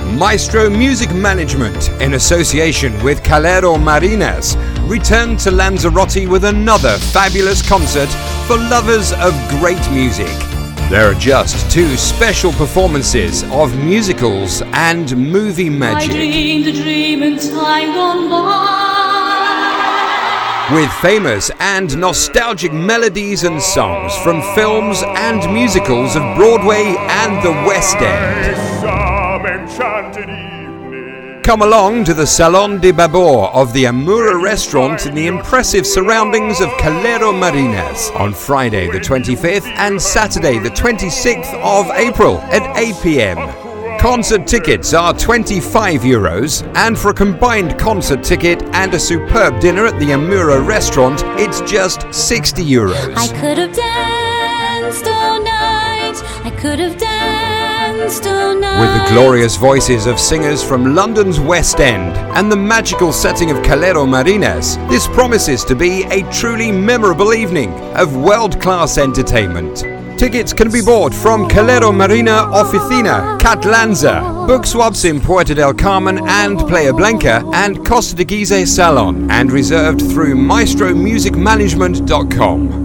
Maestro Music Management, in association with Calero Marinas, return to Lanzarote with another fabulous concert for lovers of great music. There are just 2 special performances of musicals and movie magic. I dreamed a dream in time gone by, with famous and nostalgic melodies and songs from films and musicals of Broadway and the West End. Come along to the Salon de Babor of the Amura restaurant in the impressive surroundings of Calero Marinas on Friday the 25th and Saturday the 26th of April at 8 p.m. Concert tickets are €25, and for a combined concert ticket and a superb dinner at the Amura restaurant, it's just €60. I could have danced all night, I could have danced all night. With the glorious voices of singers from London's West End and the magical setting of Calero Marinas, this promises to be a truly memorable evening of world-class entertainment. Tickets can be bought from Calero Marina Oficina, Catlanza, Book Swaps in Puerto del Carmen and Playa Blanca, and Costa de Gizeh Salon, and reserved through maestromusicmanagement.com.